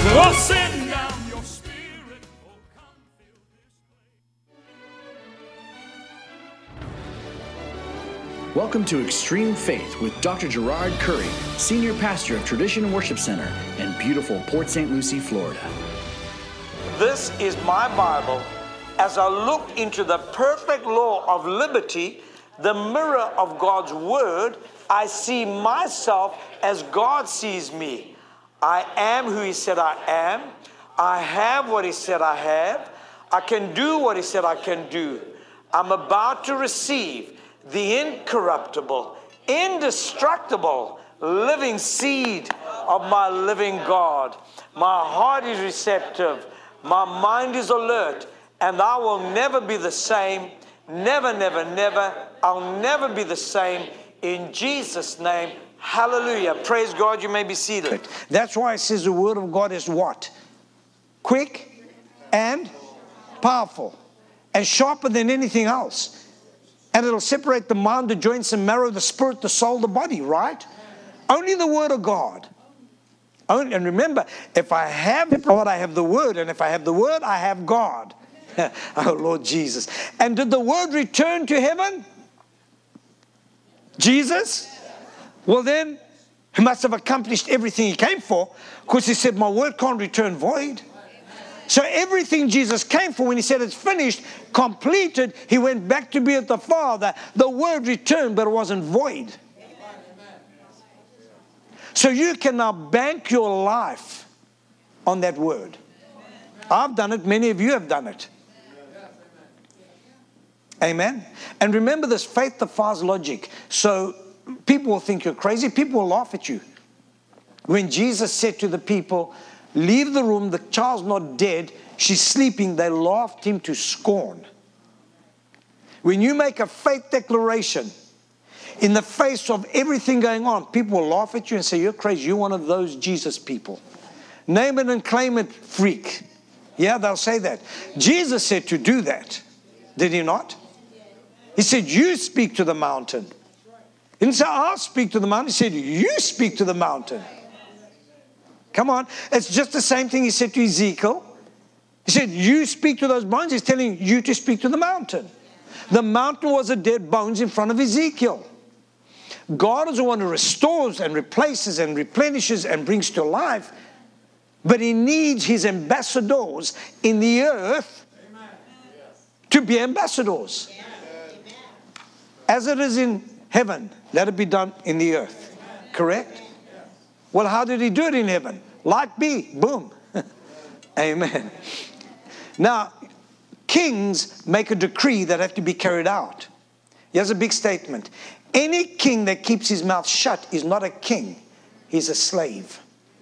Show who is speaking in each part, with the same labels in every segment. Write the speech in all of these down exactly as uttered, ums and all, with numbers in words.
Speaker 1: Oh, send down your spirit. Oh, come fill this place.
Speaker 2: Welcome to Extreme Faith with Doctor Gerard Curry, Senior Pastor of Tradition Worship Center in beautiful Port Saint Lucie, Florida.
Speaker 3: This is my Bible. As I look into the perfect law of liberty, the mirror of God's Word, I see myself as God sees me. I am who He said I am. I have what He said I have. I can do what He said I can do. I'm about to receive the incorruptible, indestructible, living seed of my living God. My heart is receptive. My mind is alert. And I will never be the same. Never, never, never. I'll never be the same. In Jesus' name, hallelujah. Praise God, you may be seated. That's why it says the Word of God is what? Quick and powerful and sharper than anything else. And it'll separate the mind, the joints and marrow, the spirit, the soul, the body, right? Only the Word of God. Only, and remember, if I have God, I have the Word. And if I have the Word, I have God. Oh, Lord Jesus. And did the Word return to heaven? Jesus? Well, then, He must have accomplished everything He came for, because He said, my Word can't return void. So everything Jesus came for, when He said it's finished, completed, He went back to be with the Father. The Word returned, but it wasn't void. So you can now bank your life on that Word. I've done it. Many of you have done it. Amen. And remember this, faith defies logic. So people will think you're crazy. People will laugh at you. When Jesus said to the people, leave the room, the child's not dead, she's sleeping, they laughed Him to scorn. When you make a faith declaration in the face of everything going on, people will laugh at you and say, you're crazy. You're one of those Jesus people. Name it and claim it, freak. Yeah, they'll say that. Jesus said to do that. Did He not? He said, you speak to the mountain. He didn't say, I'll speak to the mountain. He said, you speak to the mountain. Come on. It's just the same thing He said to Ezekiel. He said, you speak to those bones. He's telling you to speak to the mountain. The mountain was a dead bones in front of Ezekiel. God is the one who restores and replaces and replenishes and brings to life. But He needs His ambassadors in the earth to be ambassadors. As it is in heaven, let it be done in the earth. Correct? Well, how did He do it in heaven? Like be, boom. Amen. Now, kings make a decree that have to be carried out. Here's a big statement. Any king that keeps his mouth shut is not a king. He's a slave.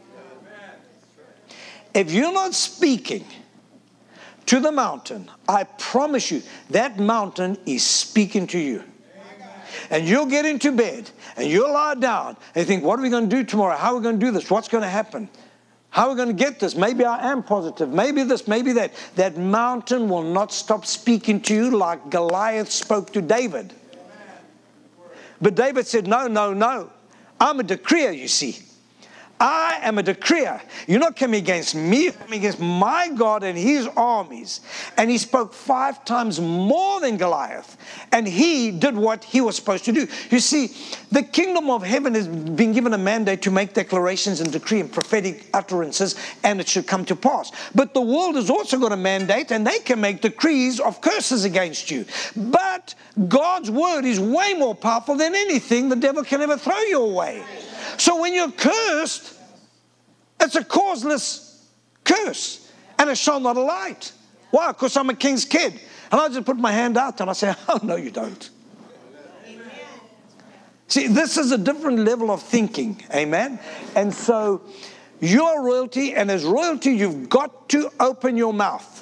Speaker 3: If you're not speaking to the mountain, I promise you, that mountain is speaking to you. And you'll get into bed, and you'll lie down, and you think, what are we going to do tomorrow? How are we going to do this? What's going to happen? How are we going to get this? Maybe I am positive. Maybe this, maybe that. That mountain will not stop speaking to you like Goliath spoke to David. But David said, no, no, no. I'm a decreer, you see. I am a decreer. You're not coming against me, you're coming against my God and His armies. And he spoke five times more than Goliath. And he did what he was supposed to do. You see, the kingdom of heaven has been given a mandate to make declarations and decree and prophetic utterances, and it should come to pass. But the world has also got a mandate, and they can make decrees of curses against you. But God's word is way more powerful than anything the devil can ever throw your way. So when you're cursed, it's a causeless curse, and it shall not alight. Why? Because I'm a king's kid. And I just put my hand out and I say, oh, no, you don't. Amen. See, this is a different level of thinking. Amen. And so you're royalty, and as royalty, you've got to open your mouth.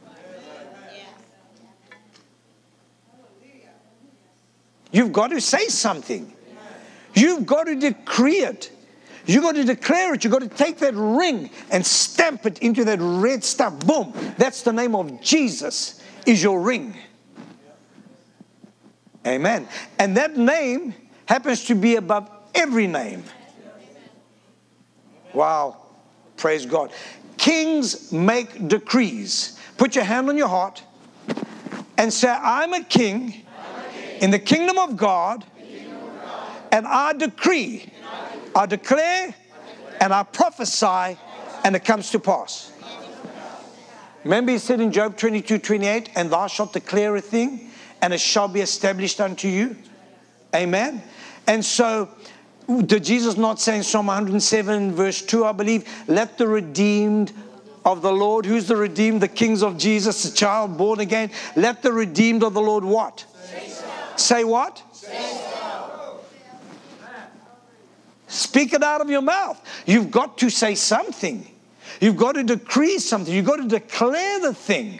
Speaker 3: You've got to say something. You've got to decree it. You've got to declare it. You've got to take that ring and stamp it into that red stuff. Boom. That's the name of Jesus is your ring. Amen. And that name happens to be above every name. Wow. Praise God. kings make decrees. Put your hand on your heart and say, I'm a king in the kingdom of God, and I decree, I declare, and I prophesy, and it comes to pass. Remember he said in Job twenty-two twenty-eight, and thou shalt declare a thing, and it shall be established unto you. Amen. And so, did Jesus not say in Psalm one oh seven verse two, I believe, let the redeemed of the Lord, who's the redeemed? The kings of Jesus, the child born again. Let the redeemed of the Lord what? Say, so. Say what? Say so. Speak it out of your mouth. You've got to say something. You've got to decree something. You've got to declare the thing.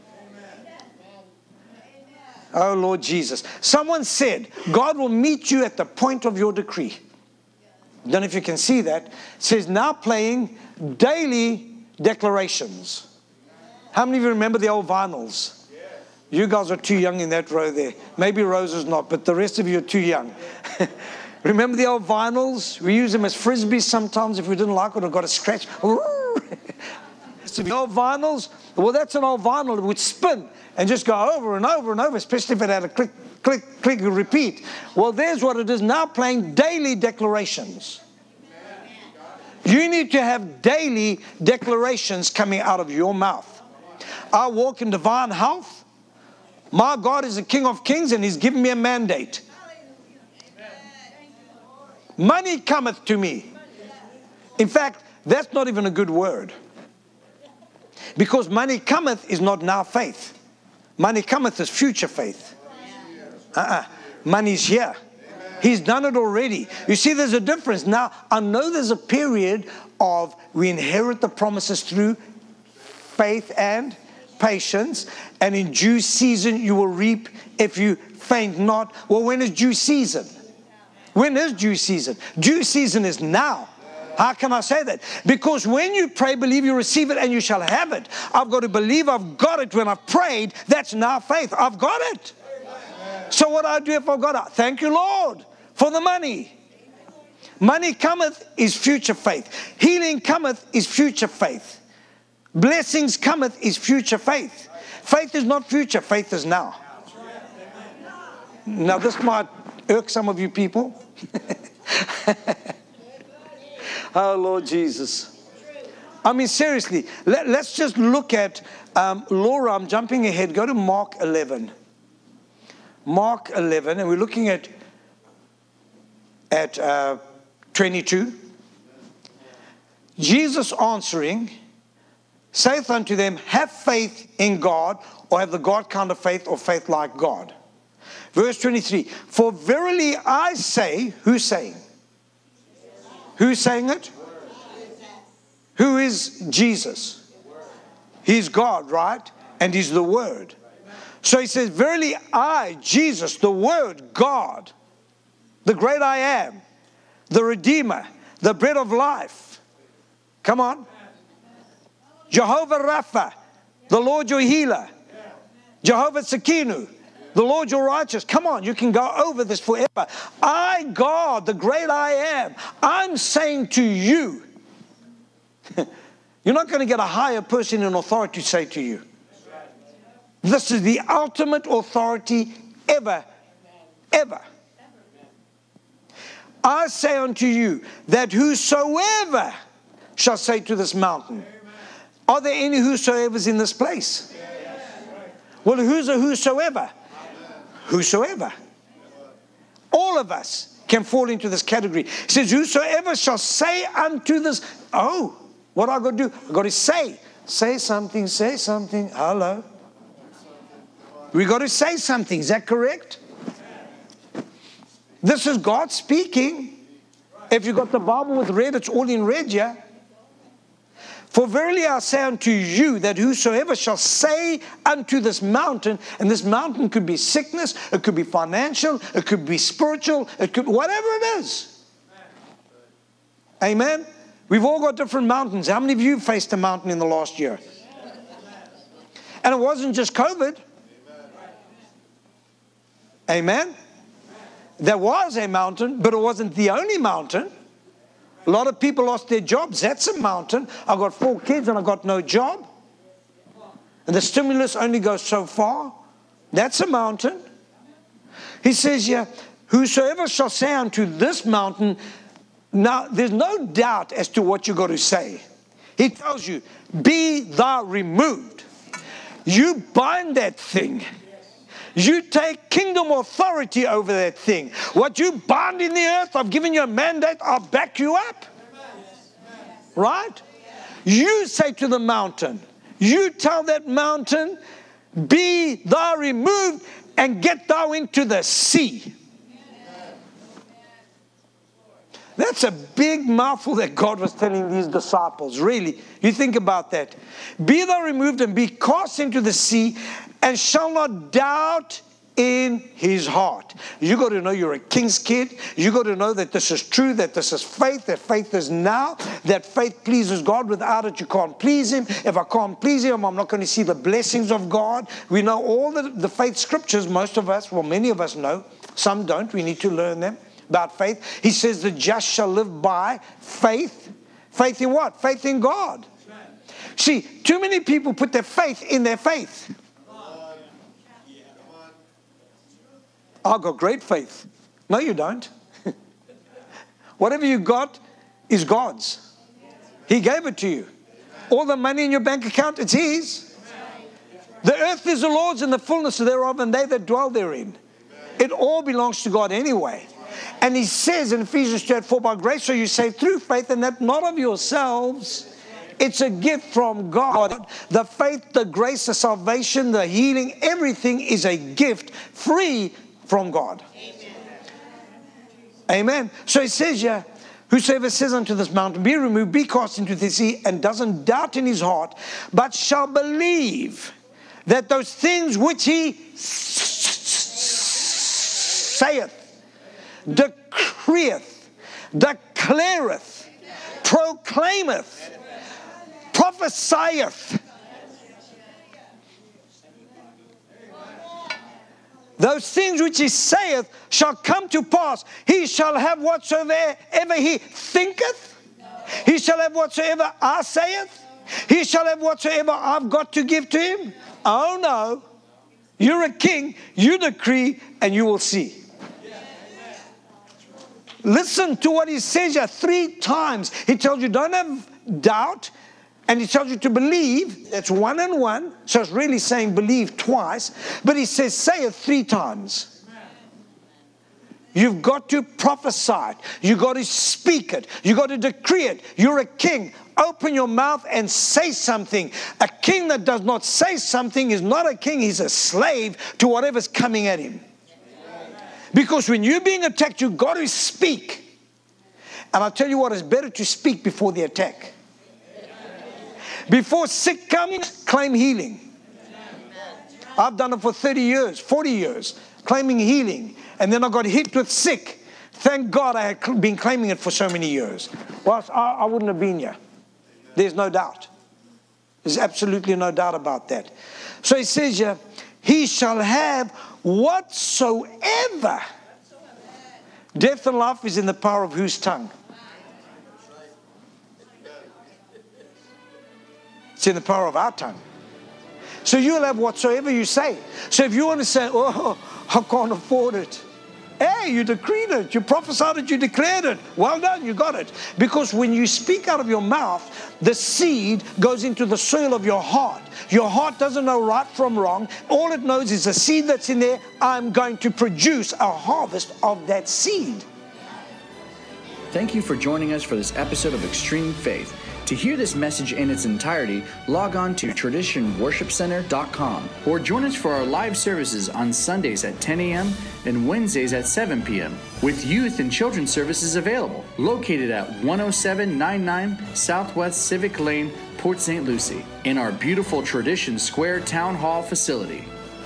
Speaker 3: Oh, Lord Jesus. Someone said, God will meet you at the point of your decree. I don't know if you can see that. It says, now playing daily declarations. How many of you remember the old vinyls? You guys are too young in that row there. Maybe Rose is not, but the rest of you are too young. Remember the old vinyls? We use them as frisbees sometimes if we didn't like it or got a scratch. So the old vinyls, well, that's an old vinyl. It would spin and just go over and over and over, especially if it had a click, click, click, repeat. Well, there's what it is now, playing daily declarations. You need to have daily declarations coming out of your mouth. I walk in divine health. My God is the King of Kings, and He's given me a mandate. Money cometh to me. In fact, that's not even a good word. Because money cometh is not now faith. Money cometh is future faith. Uh-uh. Money's here. He's done it already. You see, there's a difference. Now, I know there's a period of we inherit the promises through faith and patience. And in due season, you will reap if you faint not. Well, when is due season? When is due season? Due season is now. How can I say that? Because when you pray, believe you receive it and you shall have it. I've got to believe I've got it when I've prayed. That's now faith. I've got it. So what do I do if I've got it? Thank you, Lord, for the money. Money cometh is future faith. Healing cometh is future faith. Blessings cometh is future faith. Faith is not future. Faith is now. Now this might irk some of you people. Oh, Lord Jesus. I mean, seriously, let, let's just look at, um, Laura, I'm jumping ahead. Go to Mark eleven. Mark eleven, and we're looking at, at uh, twenty-two. Jesus answering, saith unto them, have faith in God, or have the God kind of faith, or faith like God. Verse twenty-three, for verily I say, who's saying? Who's saying it? Who is Jesus? He's God, right? And He's the Word. So He says, verily I, Jesus, the Word, God, the great I am, the Redeemer, the bread of life. Come on. Jehovah Rapha, the Lord your healer. Jehovah Tsidkenu, the Lord your righteous. Come on, you can go over this forever. I, God, the great I am, I'm saying to you, you're not going to get a higher person in authority to say to you. This is the ultimate authority ever, ever. I say unto you that whosoever shall say to this mountain. Are there any whosoevers in this place? Well, who's a whosoever? Whosoever. All of us can fall into this category. It says, whosoever shall say unto this, oh, what I got to do? I got to say. Say something, say something. Hello. We got to say something. Is that correct? This is God speaking. If you got the Bible with red, it's all in red, yeah? For verily I say unto you that whosoever shall say unto this mountain, and this mountain could be sickness, it could be financial, it could be spiritual, it could whatever it is. Amen? We've all got different mountains. How many of you faced a mountain in the last year? And it wasn't just COVID. Amen? There was a mountain, but it wasn't the only mountain. A lot of people lost their jobs. That's a mountain. I've got four kids and I've got no job. And the stimulus only goes so far. That's a mountain. He says here, whosoever shall say unto this mountain, now there's no doubt as to what you've got to say. He tells you, be thou removed. You bind that thing. You take kingdom authority over that thing. What you bind in the earth, I've given you a mandate, I'll back you up. Right? You say to the mountain, you tell that mountain, be thou removed and get thou into the sea. That's a big mouthful that God was telling these disciples. Really, you think about that. Be thou removed and be cast into the sea, and shall not doubt in his heart. You got to know you're a king's kid. You got to know that this is true, that this is faith, that faith is now, that faith pleases God. Without it, you can't please him. If I can't please him, I'm not going to see the blessings of God. We know all the, the faith scriptures, most of us, well, many of us know. Some don't. We need to learn them about faith. He says the just shall live by faith. Faith in what? Faith in God. See, too many people put their faith in their faith. I've got great faith. No, you don't. Whatever you got is God's. He gave it to you. All the money in your bank account, it's His. The earth is the Lord's and the fullness thereof, and they that dwell therein. It all belongs to God anyway. And He says in Ephesians chapter four, by grace are you saved through faith, and that not of yourselves. It's a gift from God. The faith, the grace, the salvation, the healing, everything is a gift free from God. Amen. Amen. So it says here, whosoever says unto this mountain, be removed, be cast into the sea, and doesn't doubt in his heart, but shall believe that those things which he saith, decreeth, declareth, proclaimeth, prophesieth. Those things which he saith shall come to pass. He shall have whatsoever ever he thinketh. He shall have whatsoever I saith. He shall have whatsoever I've got to give to him. Oh no. You're a king. You decree and you will see. Listen to what he says here three times. He tells you don't have doubt. And he tells you to believe. That's one and one. So it's really saying believe twice. But he says say it three times. You've got to prophesy it. You've got to speak it. You've got to decree it. You're a king. Open your mouth and say something. A king that does not say something is not a king. He's a slave to whatever's coming at him. Because when you're being attacked, you've got to speak. And I'll tell you what, it's better to speak before the attack. Before sick comes, claim healing. I've done it for thirty years, forty years, claiming healing. And then I got hit with sick. Thank God I had been claiming it for so many years. Well, I, I wouldn't have been here. There's no doubt. There's absolutely no doubt about that. So he says here, he shall have whatsoever. Death and life is in the power of whose tongue? It's in the power of our tongue. So you'll have whatsoever you say. So if you want to say, oh, I can't afford it. Hey, you decreed it. You prophesied it. You declared it. Well done. You got it. Because when you speak out of your mouth, the seed goes into the soil of your heart. Your heart doesn't know right from wrong. All it knows is the seed that's in there. I'm going to produce a harvest of that seed.
Speaker 2: Thank you for joining us for this episode of Extreme Faith. To hear this message in its entirety, log on to tradition worship center dot com or join us for our live services on Sundays at ten a.m. and Wednesdays at seven p.m. with youth and children's services available, located at one oh seven ninety-nine Southwest Civic Lane, Port Saint Lucie, in our beautiful Tradition Square Town Hall facility.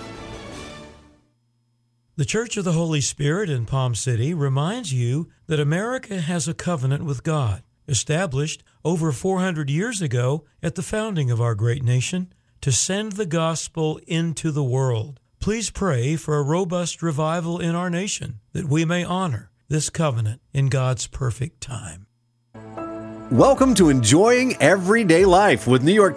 Speaker 4: The Church of the Holy Spirit in Palm City reminds you that America has a covenant with God, established over four hundred years ago at the founding of our great nation, to send the gospel into the world. Please pray for a robust revival in our nation, that we may honor this covenant in God's perfect time.
Speaker 5: Welcome to Enjoying Everyday Life with New York